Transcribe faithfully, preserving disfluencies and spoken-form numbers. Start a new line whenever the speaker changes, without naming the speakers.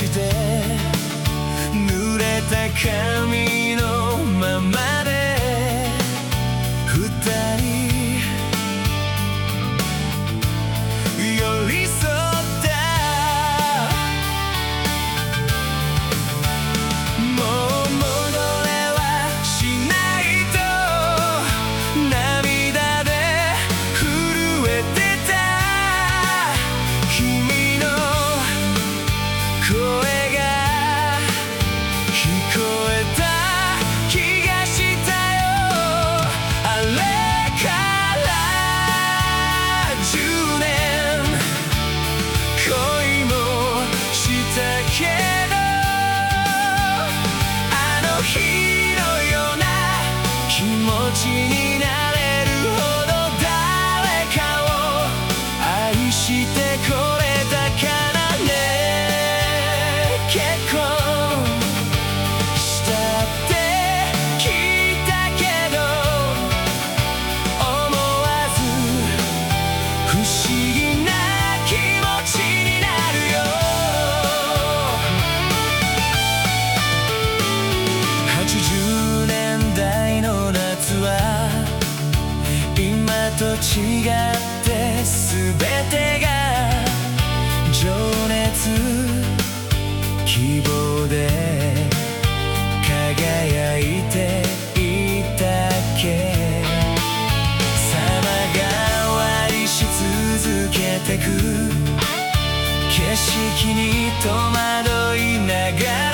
して濡れた髪のままで二人寄り添ったもう戻れはしないと涙で震えてた君の声が聞こえた気がしたよ。あれからじゅうねん恋もしたけどあの日のような気持ちになれるほど誰かを愛してこれたからね。結婚したって聞いたけど思わず不思議な気持ちになるよ。はちじゅうねんだいの夏は今と違って全てが情熱希望で輝いていたっけ。様変わりし続けてく景色に戸惑いながら